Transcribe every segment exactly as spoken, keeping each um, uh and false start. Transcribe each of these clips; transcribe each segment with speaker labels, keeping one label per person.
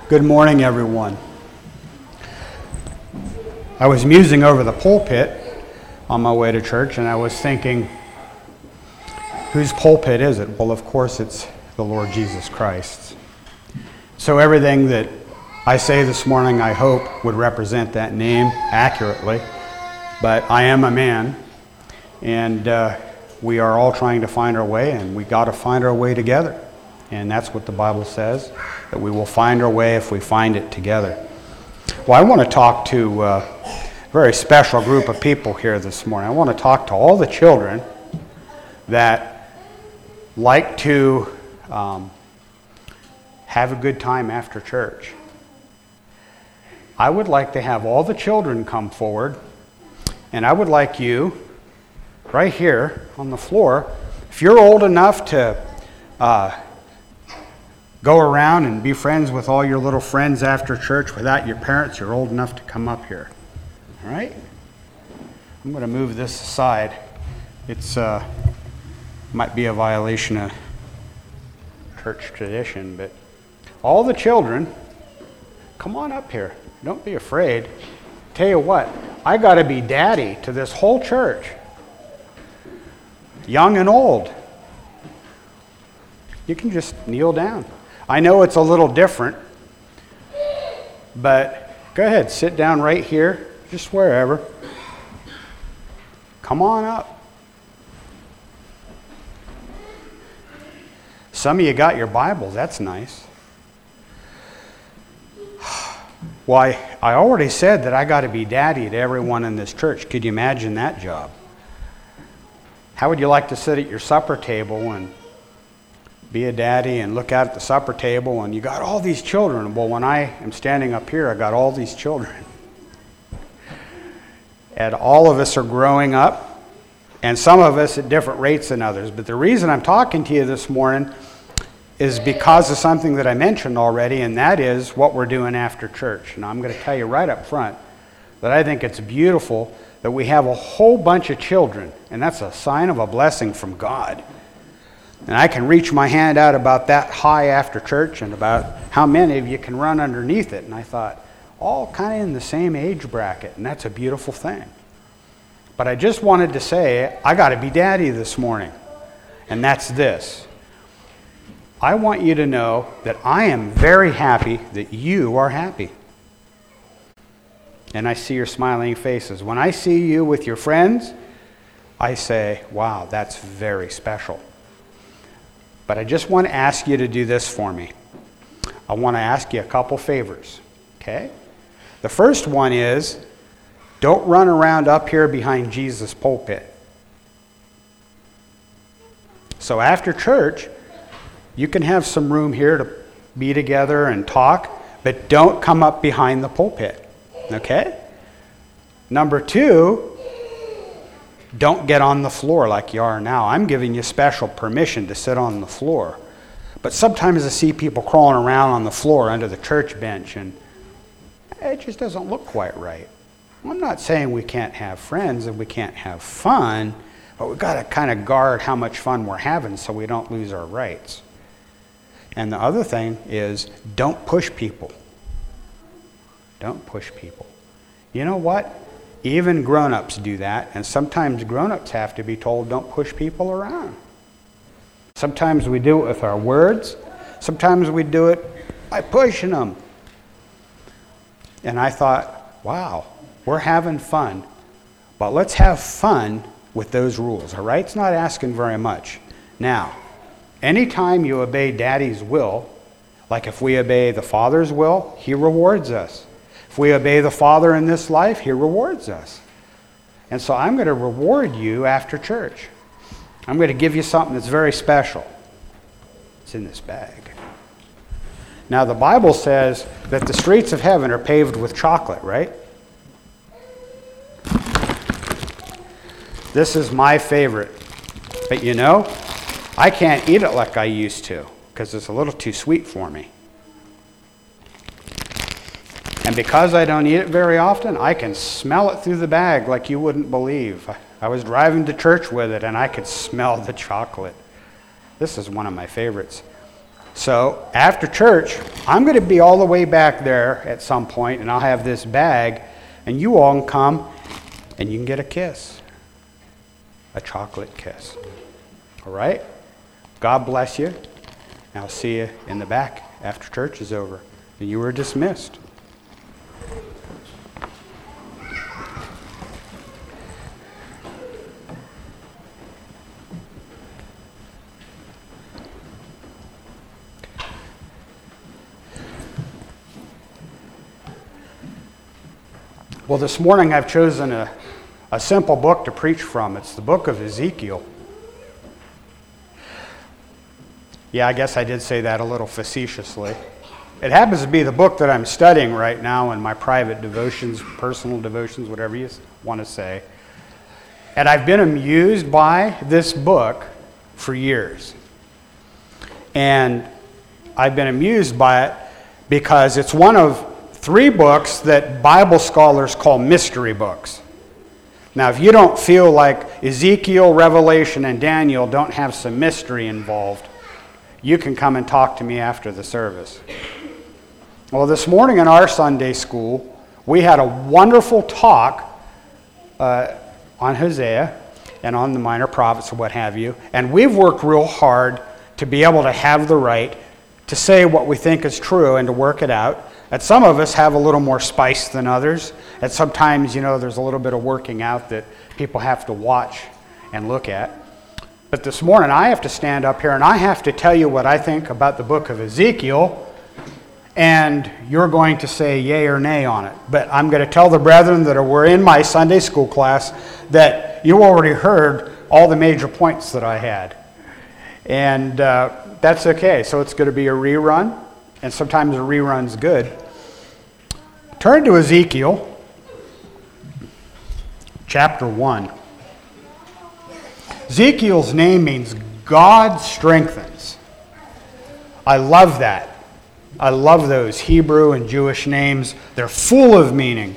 Speaker 1: Good morning, everyone. I was musing over the pulpit on my way to church, and I was thinking, whose pulpit is it? Well, of course, it's the Lord Jesus Christ. So everything that I say this morning, I hope, would represent that name accurately. But I am a man, and uh, we are all trying to find our way, and we got to find our way together. And that's what the Bible says, that we will find our way if we find it together. Well, I want to talk to uh, a very special group of people here this morning. I want to talk to all the children that like to um, have a good time after church. I would like to have all the children come forward, and I would like you, right here on the floor, if you're old enough to uh, go around and be friends with all your little friends after church without your parents, you're old enough to come up here. All right? I'm going to move this aside. It's uh, might be a violation of church tradition, but all the children, come on up here. Don't be afraid. Tell you what, I got to be daddy to this whole church, young and old. You can just kneel down. I know it's a little different, but go ahead, sit down right here, just wherever. Come on up. Some of you got your Bibles, that's nice. Well, I, I already said that I got to be daddy to everyone in this church. Could you imagine that job? How would you like to sit at your supper table and be a daddy and look out at the supper table and you got all these children? Well, when I am standing up here, I got all these children. And all of us are growing up, and some of us at different rates than others. But the reason I'm talking to you this morning is because of something that I mentioned already, and that is what we're doing after church. And I'm going to tell you right up front that I think it's beautiful that we have a whole bunch of children, and that's a sign of a blessing from God. And I can reach my hand out about that high after church and about how many of you can run underneath it. And I thought, all kind of in the same age bracket, and that's a beautiful thing. But I just wanted to say, I got to be daddy this morning, and that's this. I want you to know that I am very happy that you are happy. And I see your smiling faces. When I see you with your friends, I say, wow, that's very special. But I just want to ask you to do this for me. I want to ask you a couple favors, okay? The first one is, don't run around up here behind Jesus' pulpit. So after church, you can have some room here to be together and talk, but don't come up behind the pulpit, okay? Number two, don't get on the floor like you are now. I'm giving you special permission to sit on the floor. But sometimes I see people crawling around on the floor under the church bench, and it just doesn't look quite right. I'm not saying we can't have friends and we can't have fun, but we've got to kind of guard how much fun we're having so we don't lose our rights. And the other thing is, don't push people. Don't push people. You know what? Even grown-ups do that, and sometimes grown-ups have to be told, don't push people around. Sometimes we do it with our words. Sometimes we do it by pushing them. And I thought, wow, we're having fun, but let's have fun with those rules, all right? It's not asking very much. Now, anytime you obey Daddy's will, like if we obey the Father's will, He rewards us. If we obey the Father in this life, He rewards us. And so I'm going to reward you after church. I'm going to give you something that's very special. It's in this bag. Now, the Bible says that the streets of heaven are paved with chocolate, right? This is my favorite. But you know, I can't eat it like I used to because it's a little too sweet for me. And because I don't eat it very often, I can smell it through the bag like you wouldn't believe. I was driving to church with it and I could smell the chocolate. This is one of my favorites. So after church, I'm going to be all the way back there at some point, and I'll have this bag, and you all can come, and you can get a kiss, a chocolate kiss. All right? God bless you, and I'll see you in the back after church is over. And you are dismissed. Well, this morning I've chosen a, a simple book to preach from. It's the book of Ezekiel. Yeah, I guess I did say that a little facetiously. It happens to be the book that I'm studying right now in my private devotions, personal devotions, whatever you want to say. And I've been amused by this book for years. And I've been amused by it because it's one of three books that Bible scholars call mystery books. Now, if you don't feel like Ezekiel, Revelation, and Daniel don't have some mystery involved, you can come and talk to me after the service. Well, this morning in our Sunday school, we had a wonderful talk uh, on Hosea and on the minor prophets and what have you, and we've worked real hard to be able to have the right to say what we think is true and to work it out. And some of us have a little more spice than others. And sometimes, you know, there's a little bit of working out that people have to watch and look at. But this morning, I have to stand up here and I have to tell you what I think about the book of Ezekiel. And you're going to say yay or nay on it. But I'm going to tell the brethren that were in my Sunday school class that you already heard all the major points that I had. And uh, that's okay. So it's going to be a rerun. And sometimes a rerun's good. Turn to Ezekiel, chapter one. Ezekiel's name means God strengthens. I love that. I love those Hebrew and Jewish names. They're full of meaning.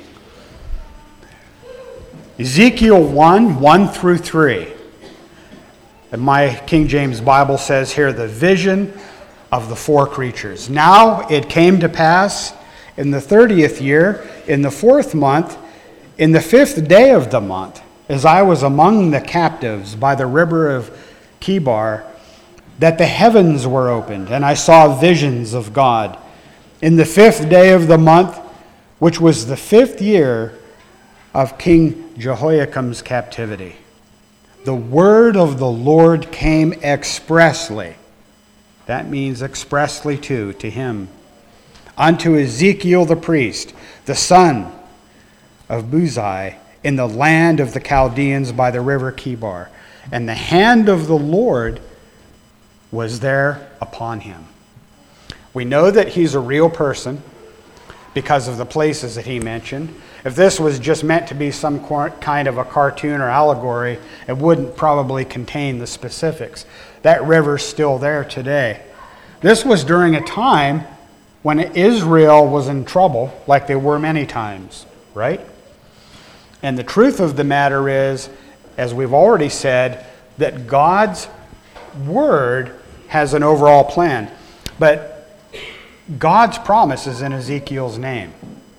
Speaker 1: Ezekiel one, one through three. And my King James Bible says here, the vision of the four creatures. Now it came to pass in the thirtieth year, in the fourth month, in the fifth day of the month, as I was among the captives by the river of Chebar, that the heavens were opened, and I saw visions of God. In the fifth day of the month, which was the fifth year of King Jehoiakim's captivity, the word of the Lord came expressly. That means expressly too, to him. Unto Ezekiel the priest, the son of Buzi, in the land of the Chaldeans by the river Chebar. And the hand of the Lord was there upon him. We know that he's a real person because of the places that he mentioned. If this was just meant to be some kind of a cartoon or allegory, it wouldn't probably contain the specifics. That river's still there today. This was during a time when Israel was in trouble, like they were many times, right? And the truth of the matter is, as we've already said, that God's word has an overall plan. But God's promise is in Ezekiel's name.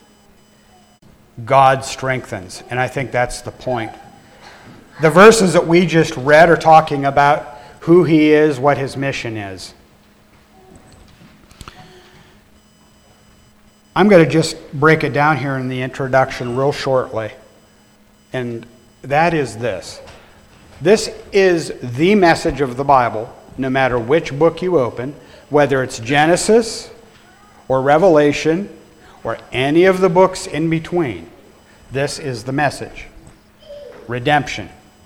Speaker 1: God strengthens. And I think that's the point. The verses that we just read are talking about who he is, what his mission is. I'm going to just break it down here in the introduction real shortly. And that is this. This is the message of the Bible, no matter which book you open, whether it's Genesis or Revelation or any of the books in between. This is the message. Redemption.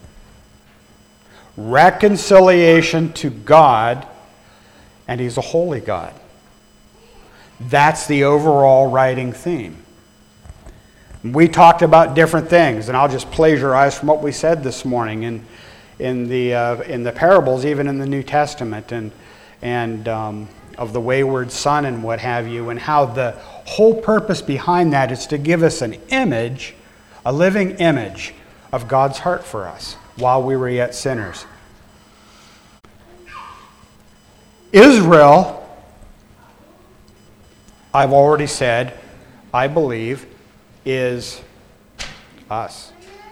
Speaker 1: Reconciliation to God, and he's a holy God. That's the overall writing theme. We talked about different things, and I'll just plagiarize from what we said this morning in in the uh, in the parables, even in the New Testament, and and um, of the wayward son and what have you, and how the whole purpose behind that is to give us an image, a living image of God's heart for us while we were yet sinners. Israel I've already said, I believe, is us.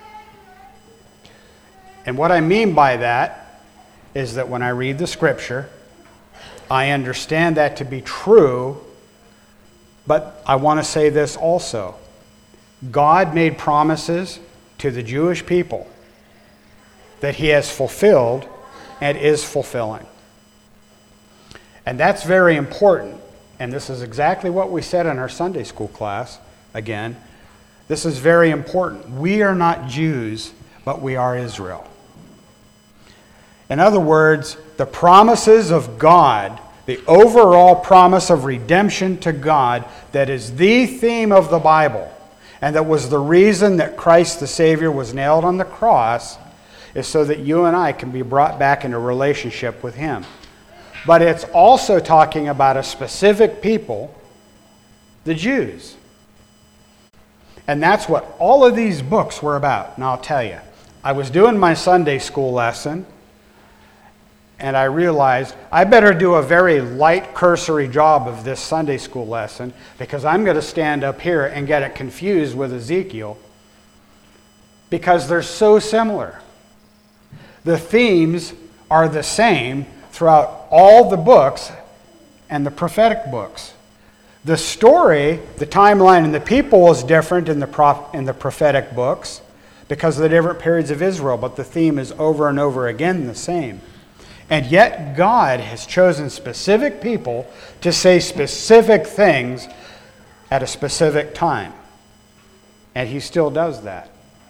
Speaker 1: And what I mean by that is that when I read the Scripture, I understand that to be true, but I want to say this also. God made promises to the Jewish people that He has fulfilled and is fulfilling. And that's very important. And this is exactly what we said in our Sunday school class. Again, this is very important. We are not Jews, but we are Israel. In other words, the promises of God, the overall promise of redemption to God, that is the theme of the Bible, and that was the reason that Christ the Savior was nailed on the cross, is so that you and I can be brought back into relationship with Him. But it's also talking about a specific people, the Jews. And that's what all of these books were about. And I'll tell you, I was doing my Sunday school lesson, and I realized I better do a very light, cursory job of this Sunday school lesson, because I'm going to stand up here and get it confused with Ezekiel, because they're so similar. The themes are the same throughout all the books and the prophetic books. The story, the timeline, and the people is different in the prof- in the prophetic books because of the different periods of Israel, but the theme is over and over again the same. And yet God has chosen specific people to say specific things at a specific time. And He still does that.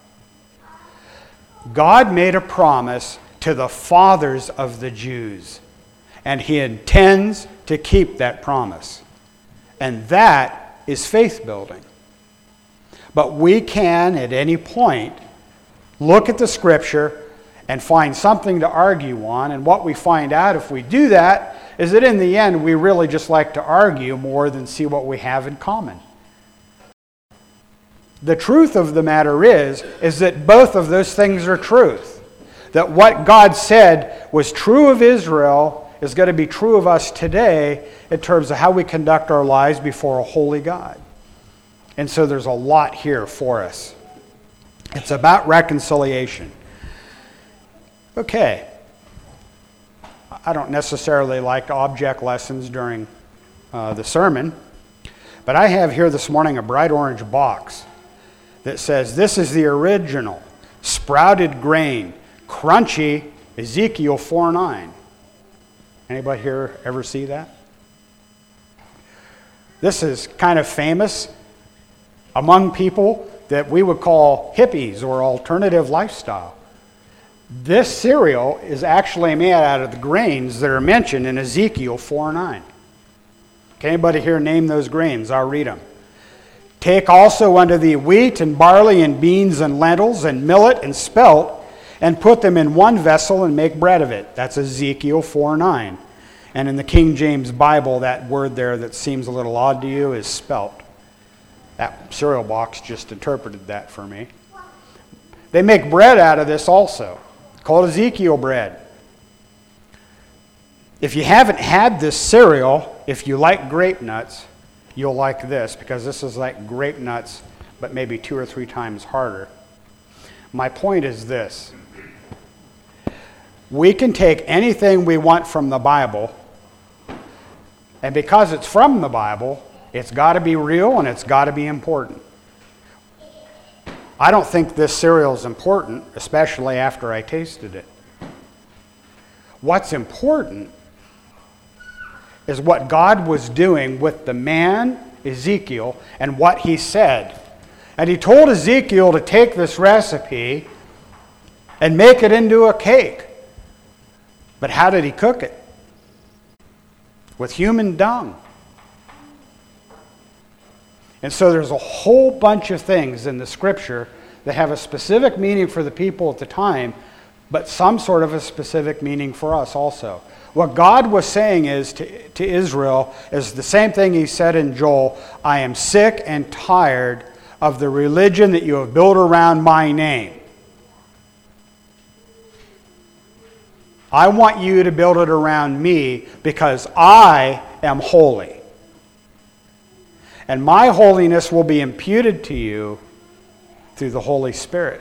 Speaker 1: God made a promise to the fathers of the Jews, and He intends to keep that promise. And that is faith building. But we can, at any point, look at the Scripture and find something to argue on, and what we find out if we do that is that in the end we really just like to argue more than see what we have in common. The truth of the matter is, is that both of those things are truth. That what God said was true of Israel is going to be true of us today in terms of how we conduct our lives before a holy God. And so there's a lot here for us. It's about reconciliation. Okay. I don't necessarily like object lessons during uh, the sermon, but I have here this morning a bright orange box that says, this is the original sprouted grain, crunchy Ezekiel four nine. Anybody here ever see that? This is kind of famous among people that we would call hippies or alternative lifestyle. This cereal is actually made out of the grains that are mentioned in Ezekiel four nine. Can anybody here name those grains? I'll read them. Take also unto thee wheat and barley and beans and lentils and millet and spelt, and put them in one vessel and make bread of it. That's Ezekiel four nine. And in the King James Bible, that word there that seems a little odd to you is spelt. That cereal box just interpreted that for me. They make bread out of this also, called Ezekiel bread. If you haven't had this cereal, if you like grape nuts, you'll like this, because this is like grape nuts, but maybe two or three times harder. My point is this. We can take anything we want from the Bible, and because it's from the Bible, it's got to be real and it's got to be important. I don't think this cereal is important, especially after I tasted it. What's important is what God was doing with the man, Ezekiel, and what he said. And he told Ezekiel to take this recipe and make it into a cake. But how did he cook it? With human dung. And so there's a whole bunch of things in the Scripture that have a specific meaning for the people at the time, but some sort of a specific meaning for us also. What God was saying is to, to Israel is the same thing He said in Joel, I am sick and tired of the religion that you have built around my name. I want you to build it around me because I am holy. and my holiness will be imputed to you through the Holy Spirit.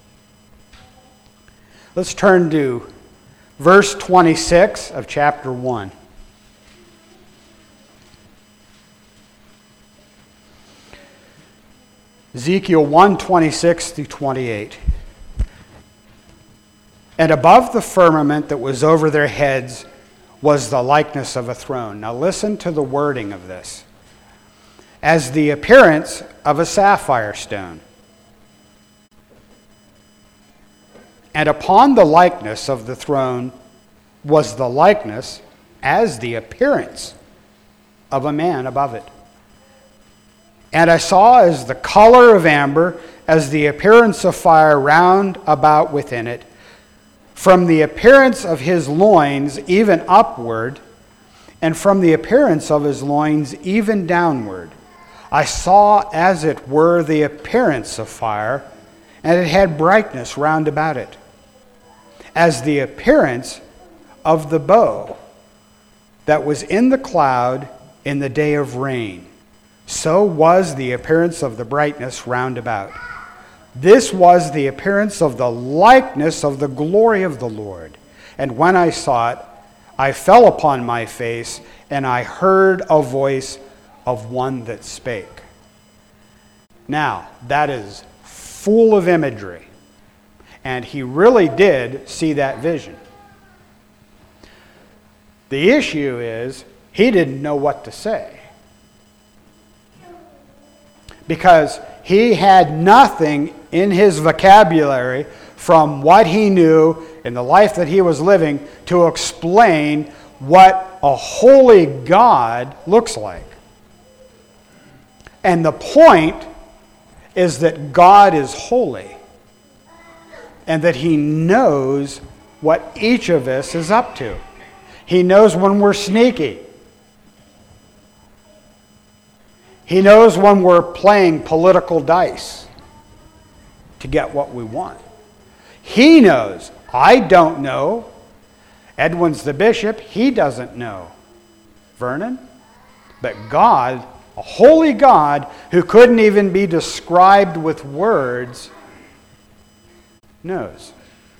Speaker 1: Let's turn to verse twenty-six of chapter one. Ezekiel one, twenty-six through twenty-eight. And above the firmament that was over their heads was the likeness of a throne. Now listen to the wording of this. As the appearance of a sapphire stone. And upon the likeness of the throne was the likeness as the appearance of a man above it. And I saw as the color of amber, as the appearance of fire round about within it, from the appearance of his loins even upward, and from the appearance of his loins even downward. I saw as it were the appearance of fire, and it had brightness round about it, as the appearance of the bow that was in the cloud in the day of rain. So was the appearance of the brightness round about. This was the appearance of the likeness of the glory of the Lord. And when I saw it, I fell upon my face, and I heard a voice of one that spake. Now, that is full of imagery. And he really did see that vision. The issue is, he didn't know what to say. Because he had nothing in his vocabulary from what he knew in the life that he was living to explain what a holy God looks like. And the point is that God is holy and that he knows what each of us is up to. He knows when we're sneaky. He knows when we're playing political dice to get what we want. He knows. I don't know. Edwin's the bishop. He doesn't know. Vernon. But God, a holy God who couldn't even be described with words, knows.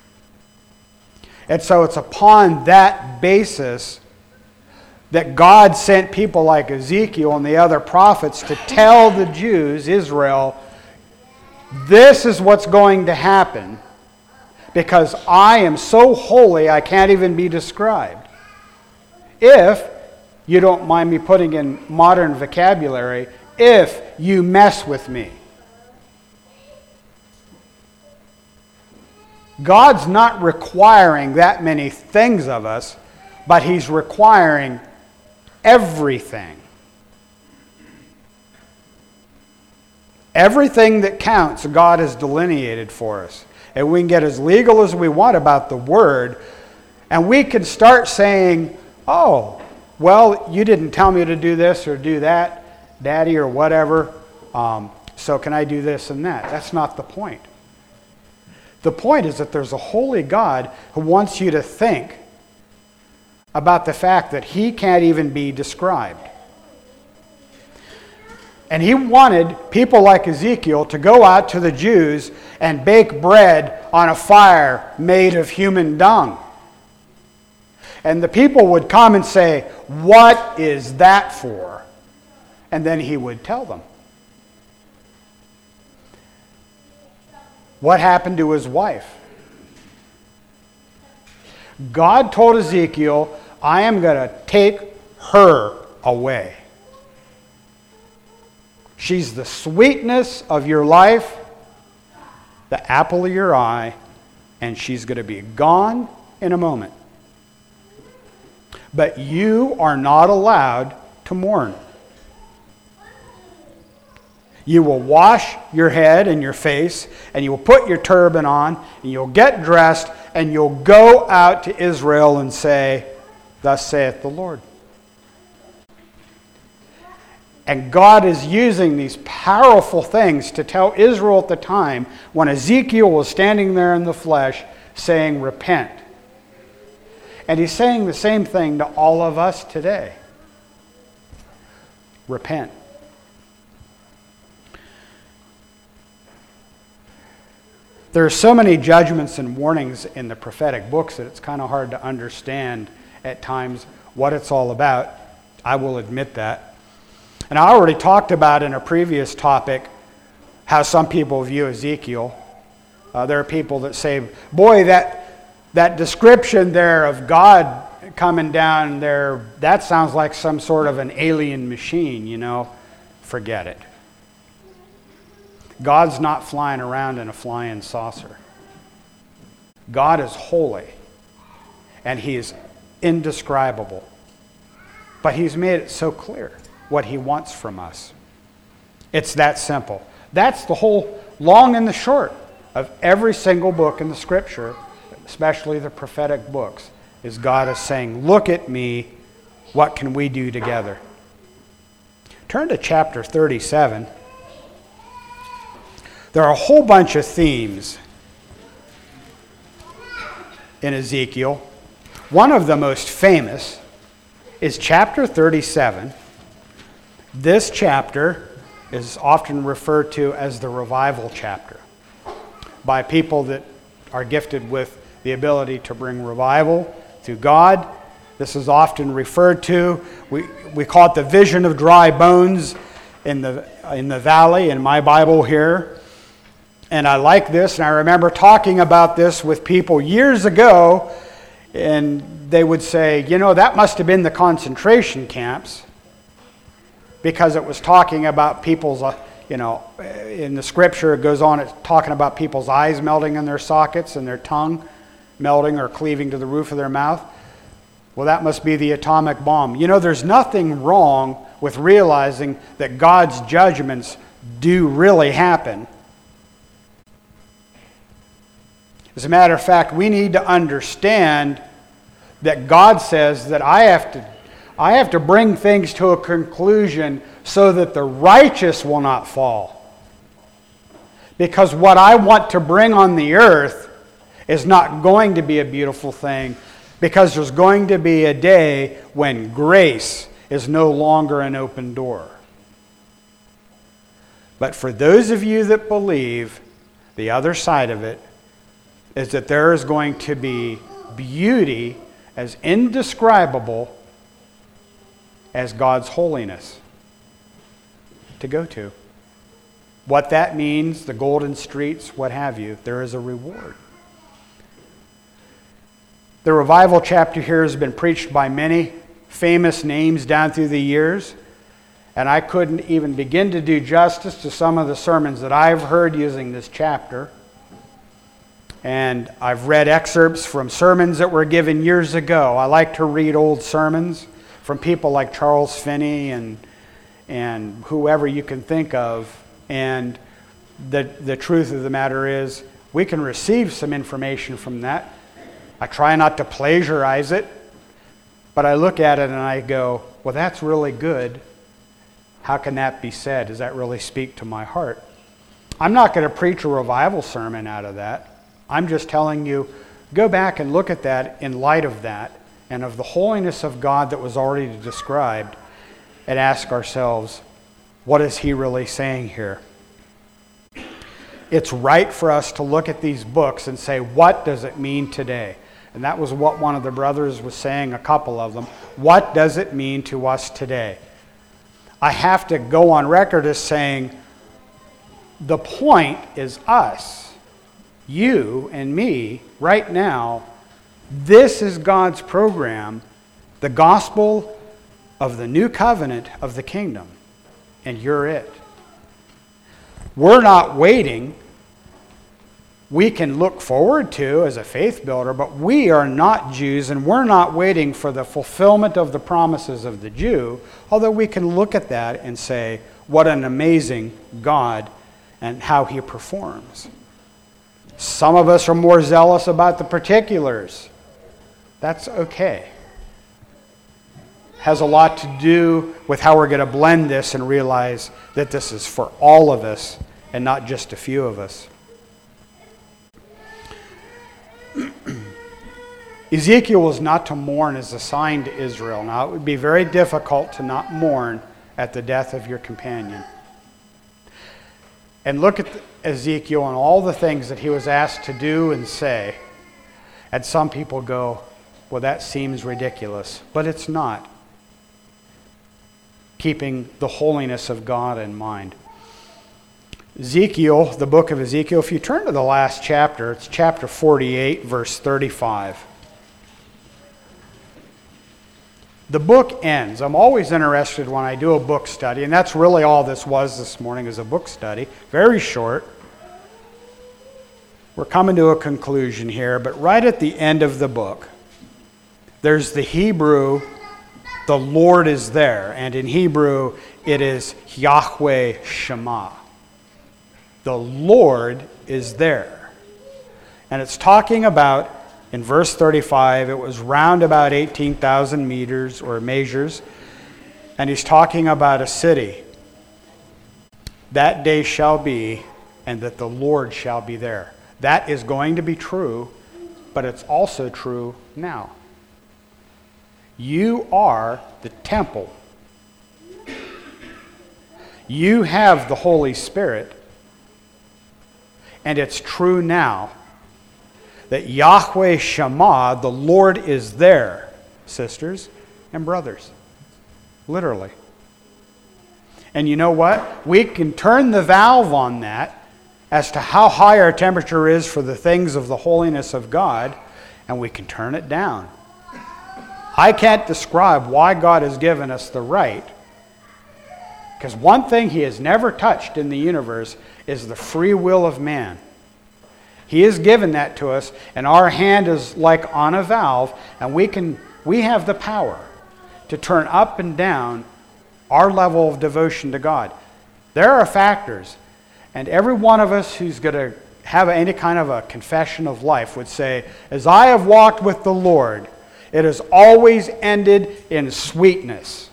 Speaker 1: And so it's upon that basis that God sent people like Ezekiel and the other prophets to tell the Jews, Israel, this is what's going to happen because I am so holy I can't even be described. If you don't mind me putting in modern vocabulary, if you mess with me. God's not requiring that many things of us, but he's requiring everything. Everything that counts, God has delineated for us. And we can get as legal as we want about the word, and we can start saying, oh, well, you didn't tell me to do this or do that, Daddy, or whatever, um, so can I do this and that? That's not the point. The point is that there's a holy God who wants you to think about the fact that he can't even be described. And he wanted people like Ezekiel to go out to the Jews and bake bread on a fire made of human dung. And the people would come and say, what is that for? And then he would tell them. What happened to his wife? God told Ezekiel, I am going to take her away. She's the sweetness of your life, the apple of your eye, and she's going to be gone in a moment. But you are not allowed to mourn. You will wash your head and your face, and you will put your turban on, and you'll get dressed, and you'll go out to Israel and say, thus saith the Lord. And God is using these powerful things to tell Israel at the time when Ezekiel was standing there in the flesh saying, repent. And he's saying the same thing to all of us today. Repent. There are so many judgments and warnings in the prophetic books that it's kind of hard to understand at times what it's all about. I will admit that. And I already talked about in a previous topic how some people view Ezekiel. Uh, there are people that say, boy, that, that description there of God coming down there, that sounds like some sort of an alien machine, you know. Forget it. God's not flying around in a flying saucer. God is holy, and he is indescribable. But he's made it so clear what he wants from us. It's that simple. That's the whole long and the short of every single book in the Scripture, especially the prophetic books, is God is saying, look at me, what can we do together? Turn to chapter thirty-seven. There are a whole bunch of themes in Ezekiel. One of the most famous is chapter thirty-seven. This chapter is often referred to as the revival chapter by people that are gifted with the ability to bring revival to God. This is often referred to, we, we call it the vision of dry bones in the, in the valley in my Bible here. And I like this, and I remember talking about this with people years ago, and they would say, you know, that must have been the concentration camps, because it was talking about people's, uh, you know, in the Scripture it goes on, it's talking about people's eyes melting in their sockets and their tongue melting or cleaving to the roof of their mouth. Well, that must be the atomic bomb. You know, there's nothing wrong with realizing that God's judgments do really happen. As a matter of fact, we need to understand that God says that I have to, I have to bring things to a conclusion so that the righteous will not fall. Because what I want to bring on the earth is not going to be a beautiful thing, because there's going to be a day when grace is no longer an open door. But for those of you that believe, the other side of it is that there is going to be beauty as indescribable as God's holiness to go to. What that means, the golden streets, what have you, there is a reward. The revival chapter here has been preached by many famous names down through the years, and I couldn't even begin to do justice to some of the sermons that I've heard using this chapter. And I've read excerpts from sermons that were given years ago. I like to read old sermons from people like Charles Finney and and whoever you can think of. And the the truth of the matter is, we can receive some information from that. I try not to plagiarize it, but I look at it and I go, well, that's really good. How can that be said? Does that really speak to my heart? I'm not going to preach a revival sermon out of that. I'm just telling you, go back and look at that in light of that and of the holiness of God that was already described, and ask ourselves, what is he really saying here? It's right for us to look at these books and say, what does it mean today? And that was what one of the brothers was saying, a couple of them. What does it mean to us today? I have to go on record as saying, the point is us, you and me, right now. This is God's program, the gospel of the new covenant of the kingdom, and you're it. We're not waiting. We can look forward to as a faith builder, but we are not Jews, and we're not waiting for the fulfillment of the promises of the Jew, although we can look at that and say, what an amazing God and how he performs. Some of us are more zealous about the particulars. That's okay. Has a lot to do with how we're going to blend this and realize that this is for all of us and not just a few of us. Ezekiel was not to mourn as a sign to Israel. Now, it would be very difficult to not mourn at the death of your companion. And look at the, Ezekiel and all the things that he was asked to do and say, and some people go, well, that seems ridiculous, but it's not. Keeping the holiness of God in mind. Ezekiel, the book of Ezekiel, if you turn to the last chapter, it's chapter forty-eight, verse thirty-five. The book ends. I'm always interested when I do a book study, and that's really all this was this morning, is a book study. Very short. We're coming to a conclusion here, but right at the end of the book, there's the Hebrew, the Lord is there, and in Hebrew it is Yahweh Shema. The Lord is there. And it's talking about, in verse thirty-five, it was round about eighteen thousand meters or measures, and he's talking about a city. That day shall be, and that the Lord shall be there. That is going to be true, but it's also true now. You are the temple. You have the Holy Spirit, and it's true now that Yahweh Shema, the Lord, is there, sisters and brothers. Literally. And you know what? We can turn the valve on that as to how high our temperature is for the things of the holiness of God, and we can turn it down. I can't describe why God has given us the right, because one thing He has never touched in the universe is the free will of man. He has given that to us, and our hand is like on a valve, and we can we have the power to turn up and down our level of devotion to God. There are factors, and every one of us who's going to have any kind of a confession of life would say, as I have walked with the Lord, it has always ended in sweetness.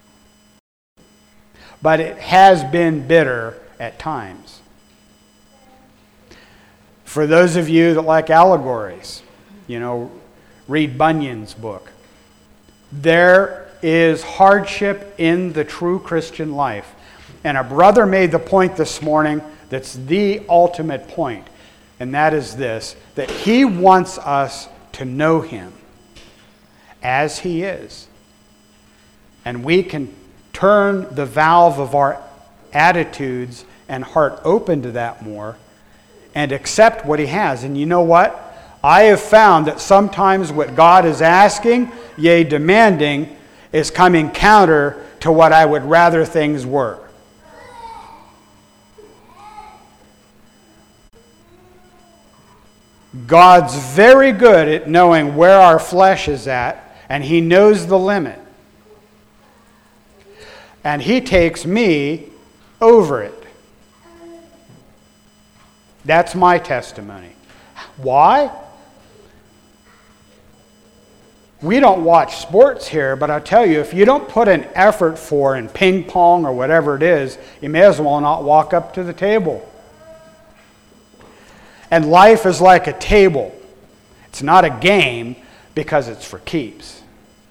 Speaker 1: But it has been bitter at times. For those of you that like allegories, you know, read Bunyan's book. There is hardship in the true Christian life. And a brother made the point this morning that's the ultimate point. And that is this, that he wants us to know Him as He is. And we can turn the valve of our attitudes and heart open to that more and accept what He has. And you know what? I have found that sometimes what God is asking, yea, demanding, is coming counter to what I would rather things were. God's very good at knowing where our flesh is at, and He knows the limit. And He takes me over it. That's my testimony. Why? We don't watch sports here, but I tell you, if you don't put an effort for in ping pong or whatever it is, you may as well not walk up to the table. And life is like a table. It's not a game because it's for keeps.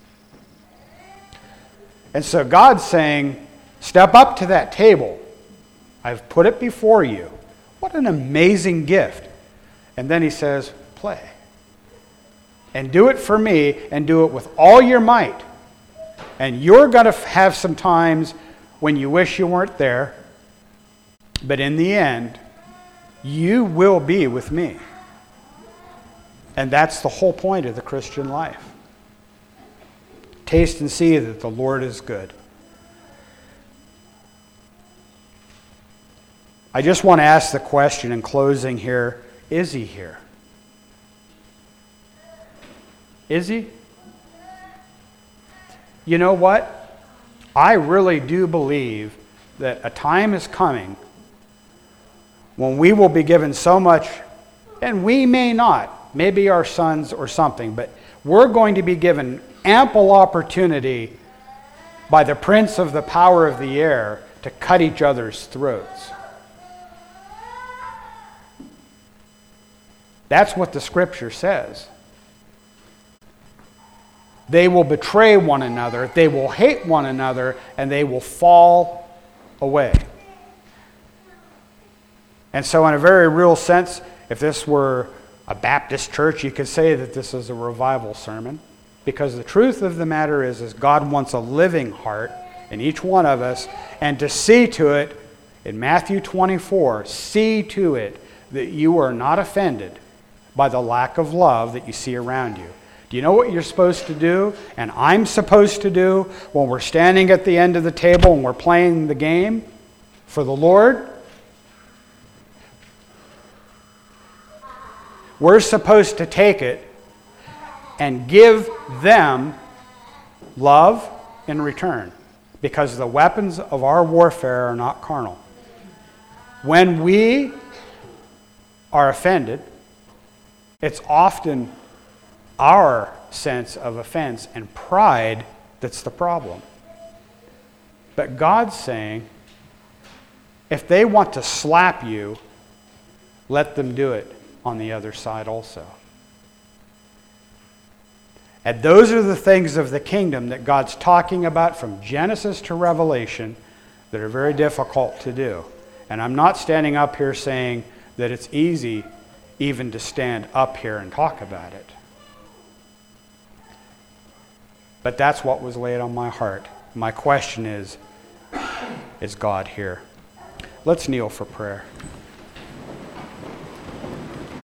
Speaker 1: And so God's saying, step up to that table. I've put it before you. What an amazing gift. And then He says, play. And do it for me, and do it with all your might. And you're going to have some times when you wish you weren't there. But in the end, you will be with me. And that's the whole point of the Christian life. Taste and see that the Lord is good. I just want to ask the question in closing here, is He here? Is He? You know what? I really do believe that a time is coming when we will be given so much, and we may not, maybe our sons or something, but we're going to be given ample opportunity by the prince of the power of the air to cut each other's throats. That's what the Scripture says. They will betray one another, they will hate one another, and they will fall away. And so in a very real sense, if this were a Baptist church, you could say that this is a revival sermon. Because the truth of the matter is, is God wants a living heart in each one of us, and to see to it, in Matthew twenty-four, see to it that you are not offended by the lack of love that you see around you. Do you know what you're supposed to do, and I'm supposed to do, when we're standing at the end of the table and we're playing the game for the Lord? We're supposed to take it and give them love in return, because the weapons of our warfare are not carnal. When we are offended, it's often our sense of offense and pride that's the problem. But God's saying, if they want to slap you, let them do it on the other side also. And those are the things of the kingdom that God's talking about from Genesis to Revelation that are very difficult to do. And I'm not standing up here saying that it's easy even to stand up here and talk about it. But that's what was laid on my heart. My question is, is God here? Let's kneel for prayer.